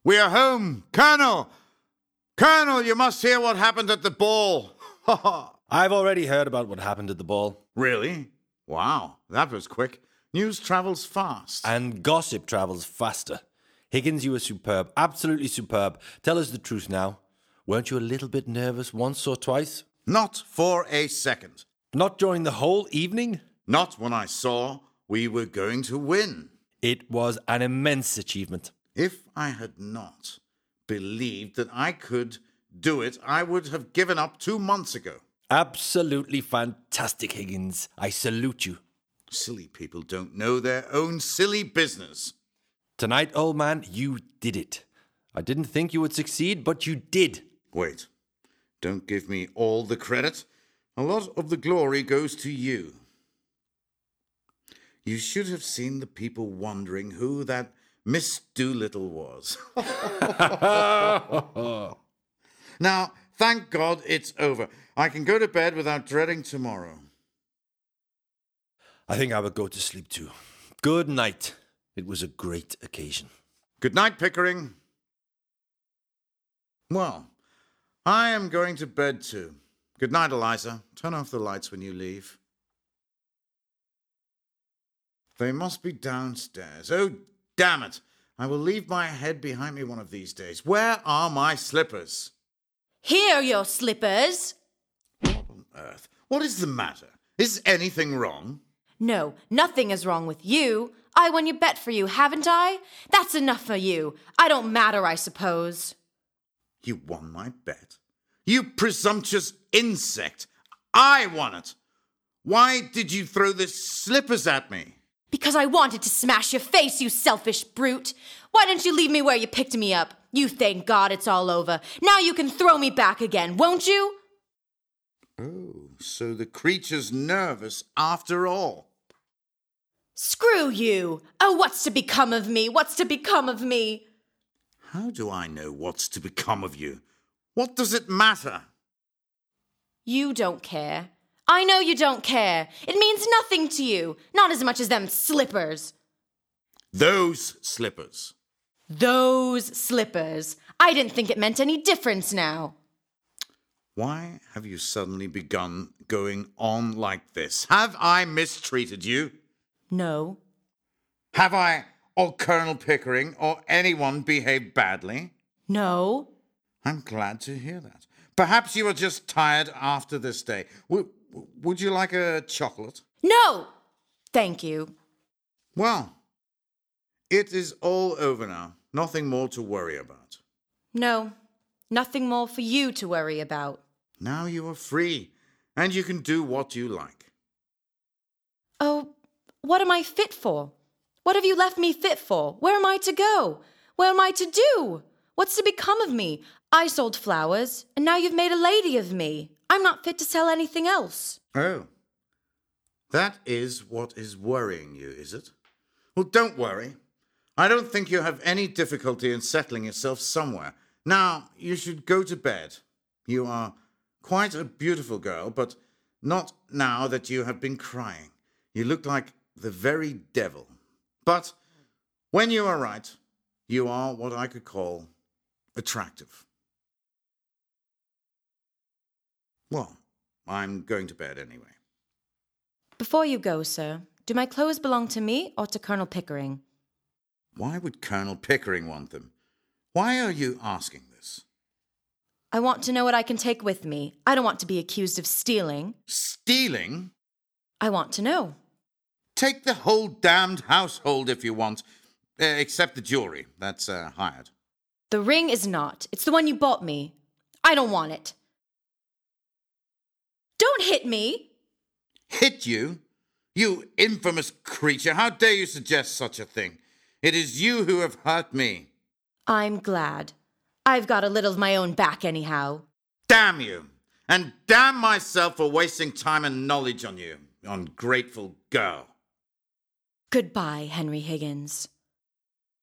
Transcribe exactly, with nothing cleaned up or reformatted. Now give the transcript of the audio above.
We are home! Colonel! Colonel, you must hear what happened at the ball. I've already heard about what happened at the ball. Really? Wow, that was quick. News travels fast. And gossip travels faster. Higgins, you were superb. Absolutely superb. Tell us the truth now. Weren't you a little bit nervous once or twice? Not for a second. Not during the whole evening? Not when I saw we were going to win. It was an immense achievement. If I had not believed that I could do it, I would have given up two months ago. Absolutely fantastic, Higgins. I salute you. Silly people don't know their own silly business. Tonight, old man, you did it. I didn't think you would succeed, but you did. Wait, don't give me all the credit. A lot of the glory goes to you. You should have seen the people wondering who that Miss Doolittle was. Now, thank God it's over. I can go to bed without dreading tomorrow. I think I would go to sleep too. Good night. It was a great occasion. Good night, Pickering. Well, I am going to bed too. Good night, Eliza. Turn off the lights when you leave. They must be downstairs. Oh, damn it. I will leave my head behind me one of these days. Where are my slippers? Here are your slippers. What on earth? What is the matter? Is anything wrong? No, nothing is wrong with you. I won your bet for you, haven't I? That's enough for you. I don't matter, I suppose. You won my bet? You presumptuous insect. I won it. Why did you throw the slippers at me? Because I wanted to smash your face, you selfish brute. Why didn't you leave me where you picked me up? You thank God it's all over. Now you can throw me back again, won't you? Oh, so the creature's nervous after all. Screw you. Oh, what's to become of me? What's to become of me? How do I know what's to become of you? What does it matter? You don't care. I know you don't care. It means nothing to you. Not as much as them slippers. Those slippers. Those slippers. I didn't think it meant any difference now. Why have you suddenly begun going on like this? Have I mistreated you? No. Have I, or Colonel Pickering, or anyone behaved badly? No. I'm glad to hear that. Perhaps you are just tired after this day. W- would you like a chocolate? No! Thank you. Well, it is all over now. Nothing more to worry about. No, nothing more for you to worry about. Now you are free, and you can do what you like. Oh, what am I fit for? What have you left me fit for? Where am I to go? What am I to do? What's to become of me? I sold flowers, and now you've made a lady of me. I'm not fit to sell anything else. Oh, that is what is worrying you, is it? Well, don't worry. I don't think you have any difficulty in settling yourself somewhere. Now, you should go to bed. You are quite a beautiful girl, but not now that you have been crying. You look like the very devil. But when you are right, you are what I could call attractive. Well, I'm going to bed anyway. Before you go, sir, do my clothes belong to me or to Colonel Pickering? Why would Colonel Pickering want them? Why are you asking this? I want to know what I can take with me. I don't want to be accused of stealing. Stealing? I want to know. Take the whole damned household if you want, uh, except the jewelry. That's uh, hired. The ring is not. It's the one you bought me. I don't want it. Don't hit me! Hit you? You infamous creature! How dare you suggest such a thing? It is you who have hurt me. I'm glad. I've got a little of my own back anyhow. Damn you! And damn myself for wasting time and knowledge on you, ungrateful girl. Goodbye, Henry Higgins.